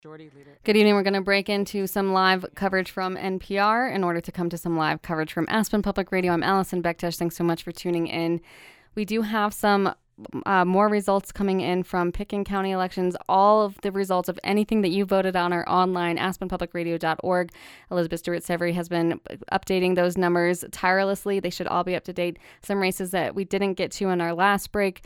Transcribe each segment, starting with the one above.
Good evening. We're going to break into some live coverage from NPR in order to come to some live coverage from Aspen Public Radio. I'm Allison Bektesh. Thanks so much for tuning in. We do have some more results coming in from Pitkin County elections. All of the results of anything that you voted on are online, aspenpublicradio.org. Elizabeth Stewart-Severy has been updating those numbers tirelessly. They should all be up to date. Some races that we didn't get to in our last break.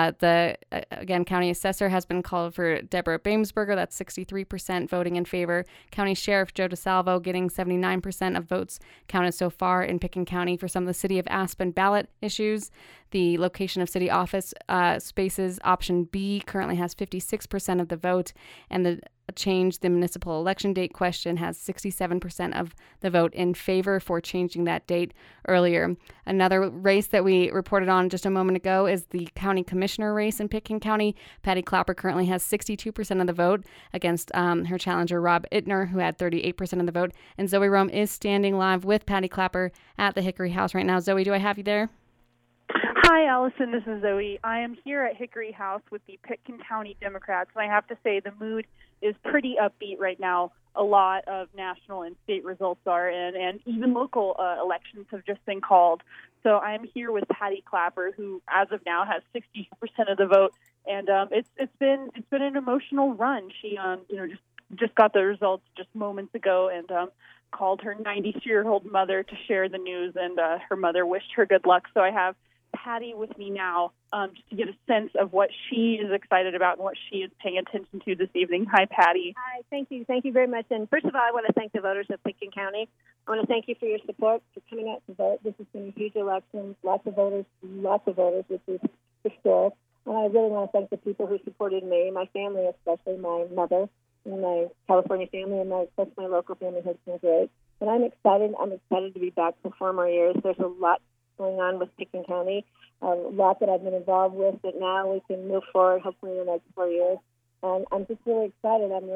Again, County Assessor has been called for Deborah Bamesberger. That's 63% voting in favor. County Sheriff Joe DeSalvo getting 79% of votes counted so far in Pitkin County for some of the City of Aspen ballot issues. The location of city office spaces, option B, currently has 56% of the vote, and the municipal election date question has 67% of the vote in favor for changing that date earlier. Another race that we reported on just a moment ago is the county commissioner race in Pitkin County. Patty Clapper currently has 62% of the vote against her challenger Rob Ittner, who had 38% of the vote. And Zoe Rome is standing live with Patty Clapper at the Hickory House right now. Zoe, do I have you there? Hi, Allison. This is Zoe. I am here at Hickory House with the Pitkin County Democrats, and I have to say the mood is pretty upbeat right now. A lot of national and state results are in, and even local elections have just been called. So I'm here with Patty Clapper, who, as of now, has 60% of the vote, and it's been an emotional run. She just got the results just moments ago, and called her 92-year-old mother to share the news, and her mother wished her good luck. So I have Patty with me now just to get a sense of what she is excited about and what she is paying attention to this evening. Hi, Patty. Hi, thank you. Thank you very much. And first of all, I want to thank the voters of Pitkin County. I want to thank you for your support, for coming out to vote. This has been a huge election. Lots of voters, which is historic. And I really want to thank the people who supported me, my family especially, my mother and my California family, and of course my local family has been great. And I'm excited. I'm excited to be back for 4 more years. There's a lot going on with Pitkin County, a lot that I've been involved with, but now we can move forward hopefully in the next 4 years. And I'm just really excited. I'm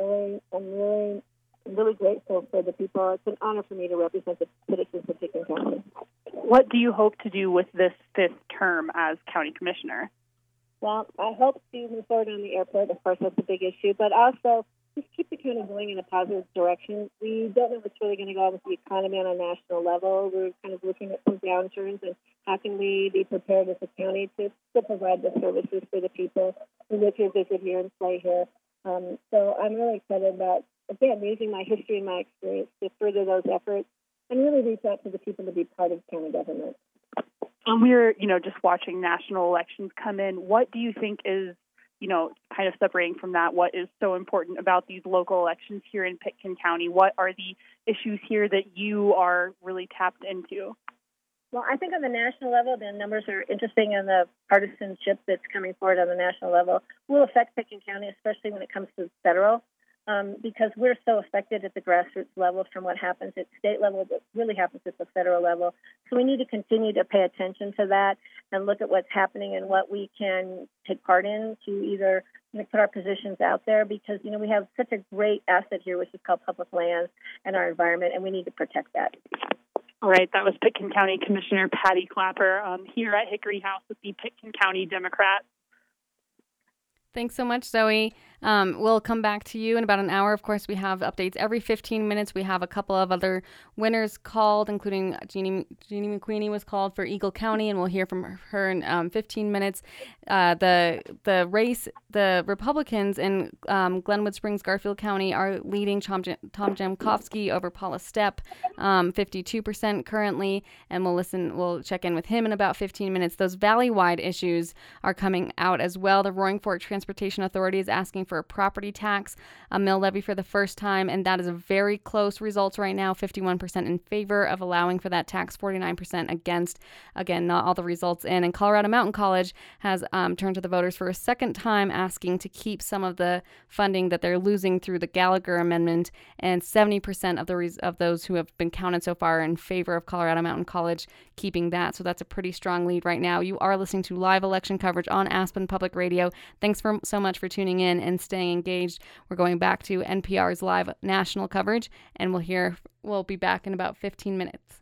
really grateful for the people. It's an honor for me to represent the citizens of Pitkin County. What do you hope to do with this 5th term as county commissioner? Well, I hope to move forward on the airport. Of course, that's a big issue, but also just keep the county going in a positive direction. We don't know what's really going to go on with the economy on a national level. We're kind of looking at some downturns, and how can we be prepared as a county to still provide the services for the people who live here, visit here, and play here. So I'm really excited about, again, using my history and my experience to further those efforts and really reach out to the people to be part of county government. We're, just watching national elections come in. What do you think is kind of separating from that, what is so important about these local elections here in Pitkin County? What are the issues here that you are really tapped into? Well, I think on the national level, the numbers are interesting, and the partisanship that's coming forward on the national level will affect Pitkin County, especially when it comes to federal, because we're so affected at the grassroots level from what happens at state level, but really happens at the federal level. So we need to continue to pay attention to that and look at what's happening and what we can take part in to either put our positions out there, because, we have such a great asset here, which is called public lands and our environment, and we need to protect that. All right, that was Pitkin County Commissioner Patty Clapper here at Hickory House with the Pitkin County Democrats. Thanks so much, Zoe. We'll come back to you in about an hour. Of course, we have updates every 15 minutes. We have a couple of other winners called, including Jeannie McQueenie was called for Eagle County, and we'll hear from her in 15 minutes. The race, the Republicans in Glenwood Springs, Garfield County are leading Tom Jamkowski over Paula Stepp, 52% currently, and we'll check in with him in about 15 minutes. Those valley-wide issues are coming out as well. The Roaring Fork Transportation Authority is asking for a property tax, a mill levy for the first time, and that is a very close results right now, 51% in favor of allowing for that tax, 49% against. Again, not all the results in. And Colorado Mountain College has turned to the voters for a second time, asking to keep some of the funding that they're losing through the Gallagher Amendment, and 70% of those who have been counted so far are in favor of Colorado Mountain College keeping that. So that's a pretty strong lead right now. You are listening to live election coverage on Aspen Public Radio. Thanks so much for tuning in and staying engaged. We're going back to NPR's live national coverage, and we'll be back in about 15 minutes.